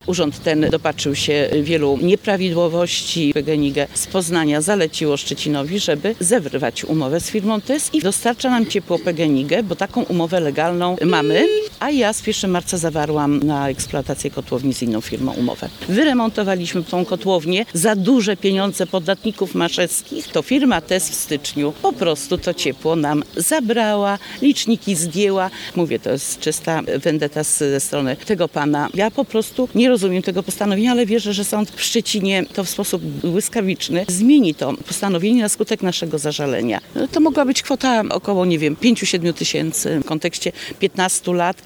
Urząd ten dopatrzył się wielu nieprawidłowości. PGNiG z Poznania zaleciło Szczecinowi, żeby zerwać umowę z firmą TES i dostarcza nam ciepło PGNiG, bo taką umowę legalną mamy, a ja z 1 marca zawarłam na eksploatację kotłowni z inną firmą umowę. Wyremontowaliśmy tą kotłownię za duże pieniądze podatników maszewskich. To firma TES w styczniu po prostu to ciepło nam zabrała, liczniki zdjęła. Mówię, to jest czysta vendetta ze strony tego pana. Ja po prostu nie rozumiem tego postanowienia, ale wierzę, że sąd w Szczecinie to w sposób błyskawiczny zmieni to postanowienie na skutek naszego zażalenia. To mogła być kwota około, 5-7 tysięcy w kontekście 15 lat.